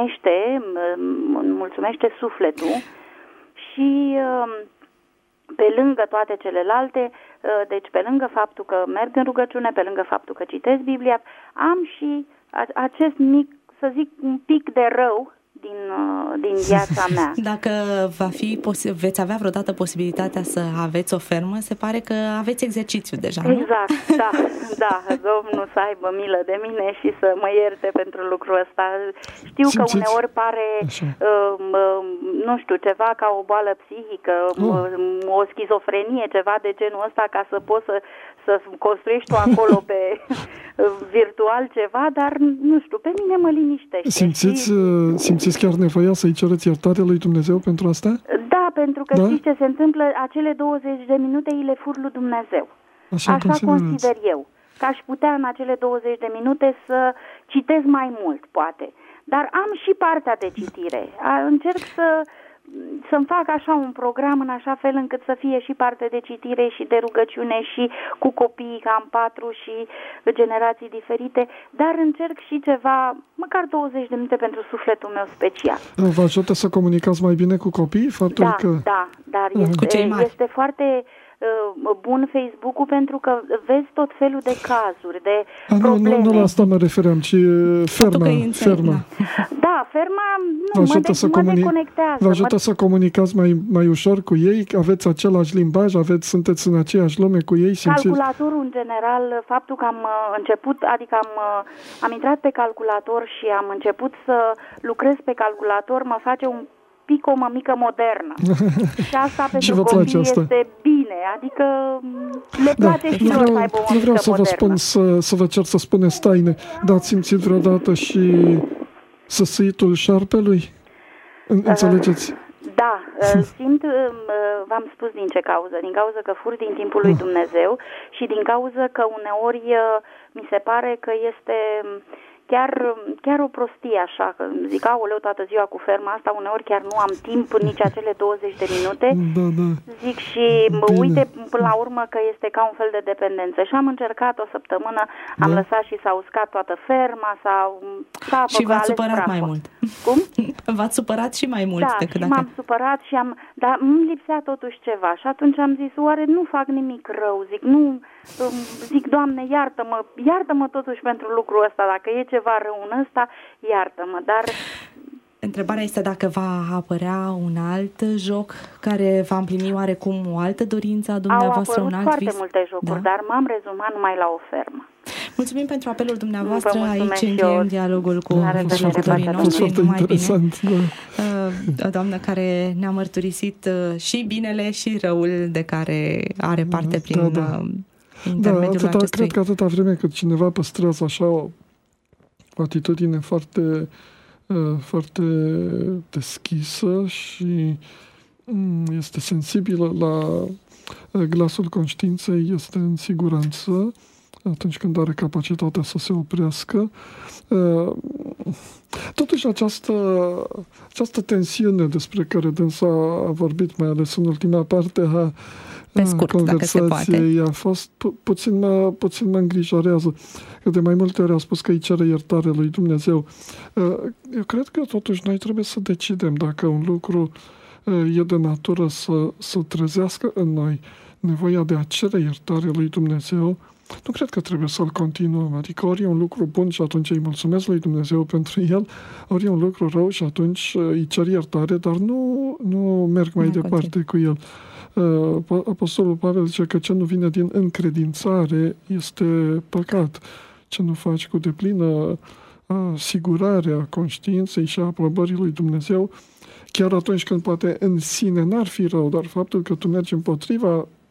mulțumește sufletul și... pe lângă toate celelalte, deci pe lângă faptul că merg în rugăciune, pe lângă faptul că citesc Biblia, am și acest mic, să zic, un pic de rău din viața mea. Dacă veți avea vreodată posibilitatea să aveți o fermă, se pare că aveți exercițiu deja, nu? Exact, da. Domnul să aibă milă de mine și să mă ierte pentru lucrul ăsta. Știu că uneori pare, nu știu, ceva ca o boală psihică, o schizofrenie, ceva de genul ăsta, ca să poți să construiești tu acolo pe virtual ceva, dar nu știu, pe mine mă liniștește. Simțiți chiar nevoia să-i cereți iertare lui Dumnezeu pentru asta? Da, pentru că știți ce se întâmplă, acele 20 de minute îi le fur lui Dumnezeu. Așa consider eu. Că aș putea în acele 20 de minute să citesc mai mult, poate. Dar am și partea de citire. Încerc să-mi fac așa un program în așa fel încât să fie și parte de citire și de rugăciune și cu copiii, că am 4 și generații diferite, dar încerc și ceva, măcar 20 de minute pentru sufletul meu special. Vă ajută să comunicați mai bine cu copiii? Da, dar este foarte bun Facebook-ul pentru că vezi tot felul de cazuri, de probleme. Nu la asta mă refeream, ci ferma. Da, ferma mă deconectează. Vă ajută să comunicați mai ușor cu ei? Aveți același limbaj? Sunteți în aceeași lume cu ei? Calculatorul, în general, faptul că am început, adică am intrat pe calculator și am început să lucrez pe calculator, mă face un pic o mămică modernă. Și asta pentru copii este bine. Adică le place și lor să aibă o mămică modernă. Nu vreau să vă spun, să vă cer să spuneți taine, dar ați simțit vreodată și săsâitul șarpelui? Înțelegeți? Da, simt, v-am spus din ce cauză. Din cauza că fur din timpul lui Dumnezeu și din cauza că uneori mi se pare că este... Chiar o prostie așa, că zic, aoleu, toată ziua cu ferma asta, uneori chiar nu am timp nici acele 20 de minute. Da. Zic și uite până la urmă că este ca un fel de dependență. Și am încercat o săptămână, am lăsat și s-a uscat toată ferma, și v-ați supărat mai mult. Cum? V-ați supărat și mai mult decât dacă... m-am supărat și dar îmi lipsea totuși ceva. Și atunci am zis, oare nu fac nimic rău? Zic, Doamne, iartă-mă totuși pentru lucrul ăsta, dacă e ceva rău în ăsta, iartă-mă, dar... Întrebarea este dacă va apărea un alt joc care va împlini oarecum o altă dorință a dumneavoastră, un alt vis? Au apărut foarte multe jocuri, dar m-am rezumat numai la o fermă. Mulțumim pentru apelul dumneavoastră. Aici încheiem dialogul cu ascultătorii noștri. Numai bine. O doamnă care ne-a mărturisit și binele și răul de care are parte prin intermediul acestui... Cred că atâta vreme cât cineva păstrează așa o atitudine foarte, foarte deschisă și este sensibilă la glasul conștiinței, este în siguranță atunci când are capacitatea să se oprească. Totuși această tensiune despre care dânsa a vorbit, mai ales în ultima parte a conversației, a fost puțin mă îngrijorează. Că de mai multe ori a spus că îi cere iertare lui Dumnezeu. Eu cred că totuși noi trebuie să decidem dacă un lucru e de natură să trezească în noi nevoia de a cere iertare lui Dumnezeu. Nu cred că trebuie să-l continuăm. Adică ori e un lucru bun și atunci îi mulțumesc lui Dumnezeu pentru el, ori e un lucru rău și atunci îi cer iertare, dar nu merg mai departe cu el. Apostolul Pavel zice că ce nu vine din încredințare este păcat. Ce nu faci cu deplină asigurare a conștiinței și a aprobării lui Dumnezeu, chiar atunci când poate în sine n-ar fi rău, dar faptul că tu mergi împotriva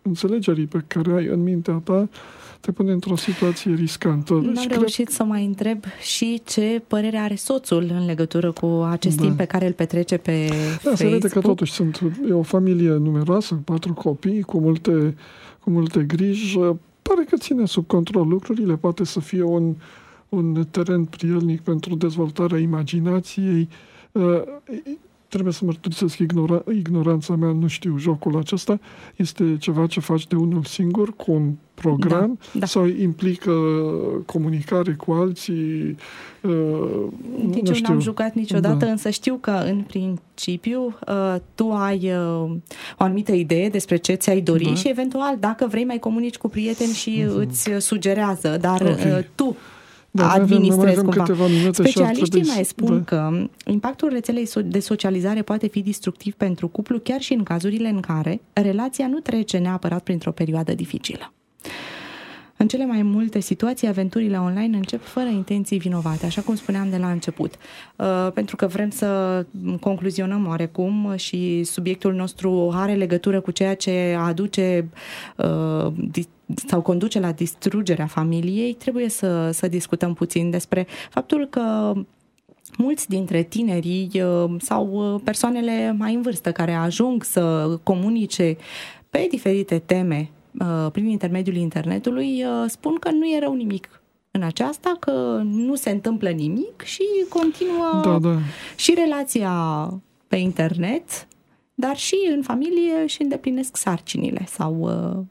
înțelegerii pe care ai în mintea ta te pune într-o situație riscantă. N-am reușit să mai întreb și ce părere are soțul în legătură cu acest timp pe care îl petrece pe Facebook. Se vede că totuși e o familie numeroasă, 4 copii, cu multe griji. Pare că ține sub control lucrurile, poate să fie un teren prielnic pentru dezvoltarea imaginației. Trebuie să mărturisesc ignoranța mea, nu știu, jocul acesta este ceva ce faci de unul singur, cu un program, sau implică comunicare cu alții? Nici eu n-am jucat niciodată, însă știu că, în principiu, tu ai o anumită idee despre ce ți-ai dori și, eventual, dacă vrei, mai comunici cu prieteni și îți sugerează, dar tu administrezi cumva. Specialiștii mai spun că impactul rețelei de socializare poate fi destructiv pentru cuplu chiar și în cazurile în care relația nu trece neapărat printr-o perioadă dificilă. În cele mai multe situații, aventurile online încep fără intenții vinovate, așa cum spuneam de la început. Pentru că vrem să concluzionăm oarecum și subiectul nostru are legătură cu ceea ce aduce sau conduce la distrugerea familiei, trebuie să discutăm puțin despre faptul că mulți dintre tinerii sau persoanele mai în vârstă care ajung să comunice pe diferite teme prin intermediul internetului, spun că nu e rău nimic în aceasta, că nu se întâmplă nimic și continuă și relația pe internet, dar și în familie și îndeplinesc sarcinile sau...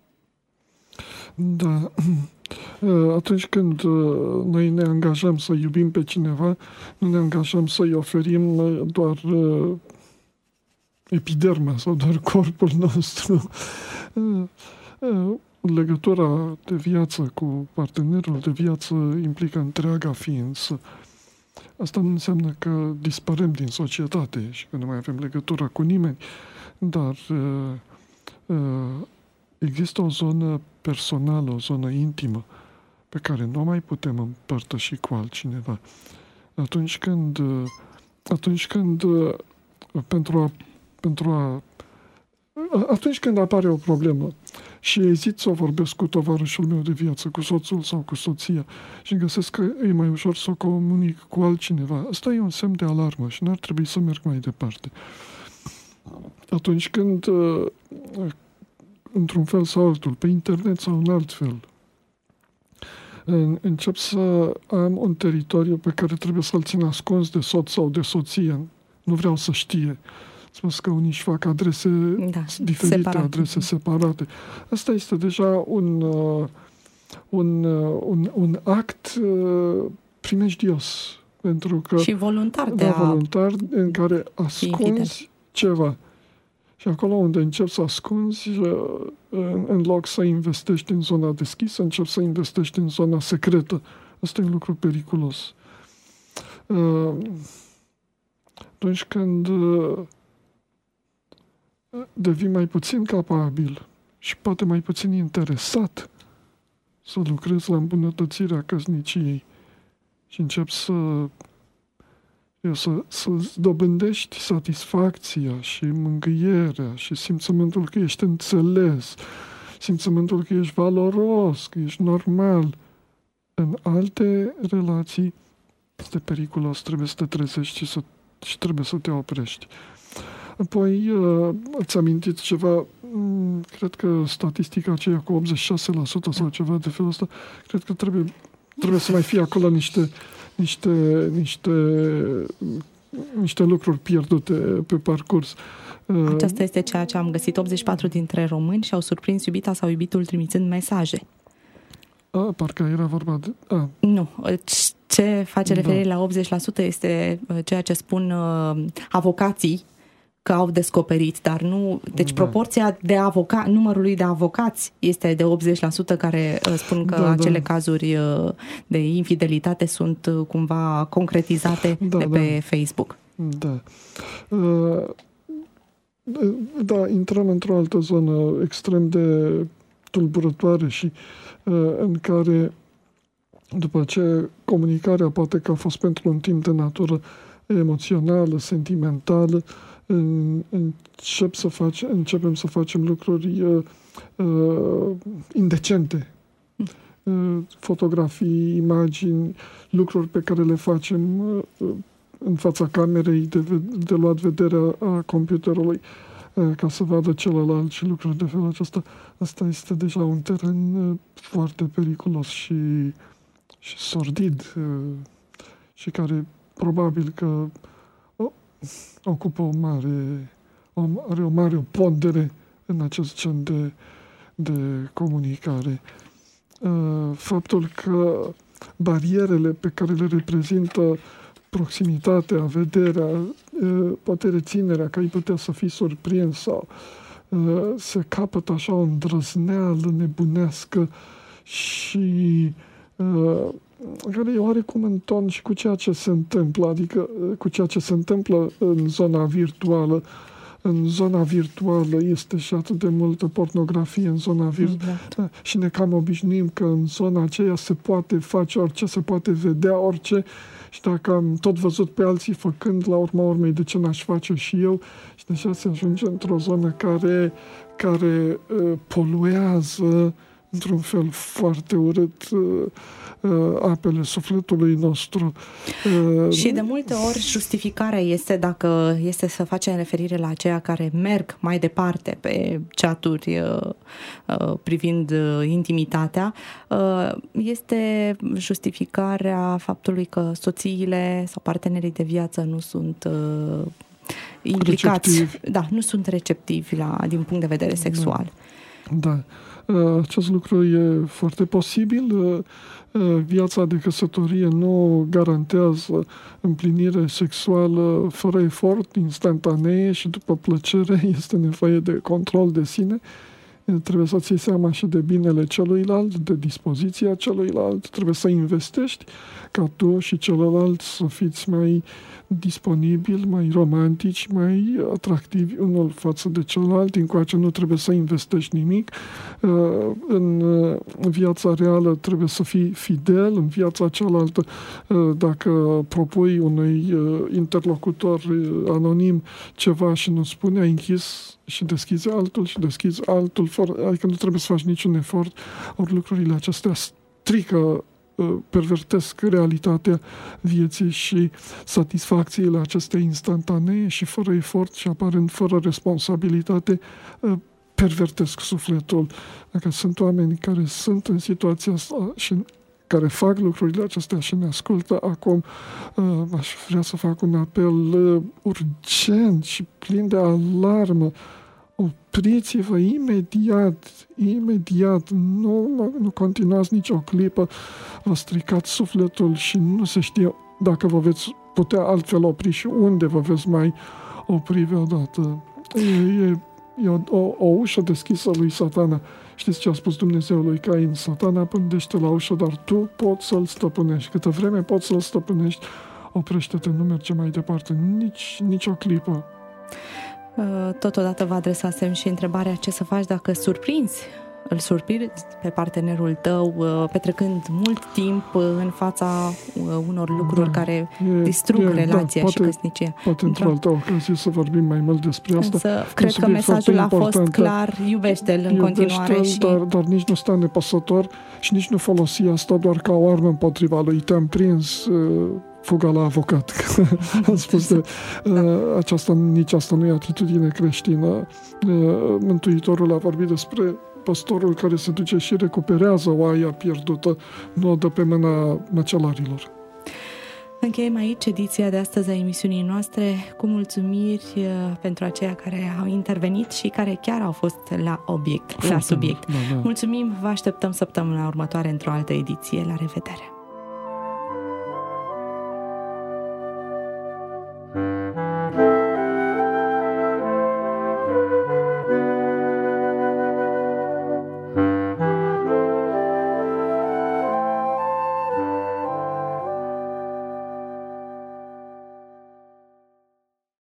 Da. Atunci când noi ne angajăm să iubim pe cineva, nu ne angajăm să-i oferim doar epiderma sau doar corpul nostru. Legătura de viață cu partenerul de viață implică întreaga ființă. Asta nu înseamnă că dispărem din societate și că nu mai avem legătură cu nimeni, dar există o zonă personală, o zonă intimă pe care nu mai putem împărtăși cu altcineva. Atunci când apare o problemă și ezit să o vorbesc cu tovarășul meu de viață, cu soțul sau cu soția și găsesc că e mai ușor să o comunic cu altcineva, asta e un semn de alarmă și n-ar trebui să merg mai departe. Atunci când, într-un fel sau altul, pe internet sau în alt fel, încep să am un teritoriu pe care trebuie să-l țin ascuns de soț sau de soție. Nu vreau să știe. Spus că unii își fac adrese diferite, adrese separate. Asta este deja un act primejdios. Pentru că, și voluntar voluntar în care ascunzi ceva. Și acolo unde începi să ascunzi, în loc să investești în zona deschisă, începi să investești în zona secretă. Asta e un lucru periculos. Atunci când devii mai puțin capabil și poate mai puțin interesat să lucrezi la îmbunătățirea căsniciei și începi să-ți dobândești satisfacția și mângâierea și simțământul că ești înțeles, simțământul că ești valoros, că ești normal. În alte relații este periculos, trebuie să te trezești și trebuie să te oprești. Apoi, ați amintit ceva, cred că statistica aceea cu 86% sau ceva de felul ăsta, cred că trebuie să mai fie acolo niște lucruri pierdute pe parcurs. Aceasta este ceea ce am găsit. 84 dintre români și-au surprins iubita sau iubitul trimițând mesaje. Parcă era vorba de... Nu. Ce face referire la 80% este ceea ce spun avocații că au descoperit, dar nu... Deci proporția de numărului de avocați este de 80% care spun că acele cazuri de infidelitate sunt cumva concretizate pe Facebook. Da, intrăm într-o altă zonă extrem de tulburătoare și în care, după ce comunicarea poate că a fost pentru un timp de natură emoțională, sentimentală, începem să facem lucruri indecente. Fotografii, imagini, lucruri pe care le facem în fața camerei de luat vederea a computerului ca să vadă celălalt și lucruri de felul acesta. Asta este deja un teren foarte periculos și sordid și care probabil că ocupă are o mare pondere în acest gen de comunicare. Faptul că barierele pe care le reprezintă proximitatea, vederea, poate reținerea, că ai putea să fii surprins sau se capătă așa o îndrăzneală nebunească și care e oarecum în ton și cu ceea ce se întâmplă, adică cu ceea ce se întâmplă în zona virtuală. În zona virtuală este și atât de multă pornografie în zona virtuală și ne cam obișnuim că în zona aceea se poate face orice, se poate vedea orice și dacă am tot văzut pe alții făcând, la urma urmei, de ce n-aș face și eu? Și deja se ajunge într-o zonă care poluează într-un fel foarte urât apele sufletului nostru. Și de multe ori justificarea este, dacă este să facem referire la aceia care merg mai departe pe chaturi privind intimitatea, este justificarea faptului că soțiile sau partenerii de viață nu sunt implicați. Receptivi. Da, nu sunt receptivi din punct de vedere sexual. Da. Acest lucru e foarte posibil. Viața de căsătorie nu garantează împlinire sexuală fără efort, instantanee și după plăcere. Este nevoie de control de sine. Trebuie să ții seama și de binele celuilalt, de dispoziția celuilalt. Trebuie să investești ca tu și celălalt să fiți mai disponibili, mai romantici, mai atractivi unul față de celălalt. Încoace nu trebuie să investești nimic. În viața reală trebuie să fii fidel. În viața cealaltă, dacă propui unui interlocutor anonim ceva și nu spune, ai închis și deschizi altul și deschizi altul, adică nu trebuie să faci niciun efort. Ori lucrurile acestea strică, pervertesc realitatea vieții și satisfacțiile acestea instantanee și fără efort și aparent fără responsabilitate pervertesc sufletul. Dacă sunt oameni care sunt în situația asta și care fac lucrurile acestea și ne ascultă acum, aș vrea să fac un apel urgent și plin de alarmă. Opriți-vă imediat, nu continuați nicio clipă, vă stricați sufletul și nu se știe dacă vă veți putea altfel opri și unde vă veți mai opri vreodată. E o ușă deschisă lui Satana. Știți ce a spus Dumnezeu lui Cain? Satana pândește la ușă, dar tu poți să-l stăpânești. Câtă vreme poți să-l stăpânești, oprește-te, nu merge mai departe, nici o clipă. Totodată vă adresasem și întrebarea ce să faci dacă îl surprinzi pe partenerul tău petrecând mult timp în fața unor lucruri care distrug relația și căsnicia. Poate într-o altă ocazie să vorbim mai mult despre asta. Însă cred că mesajul a fost clar, iubește-l în continuare. Dar nici nu sta nepăsător și nici nu folosi asta doar ca o armă împotriva lui. Te-am prins, fuga la avocat. Am spus de nici asta nu e atitudine creștină. Mântuitorul a vorbit despre păstorul care se duce și recuperează oaia pierdută, nu o dă pe mâna măcelarilor. Încheiem aici ediția de astăzi a emisiunii noastre cu mulțumiri pentru aceia care au intervenit și care chiar au fost la subiect. Da. Mulțumim, vă așteptăm săptămâna următoare într-o altă ediție. La revedere!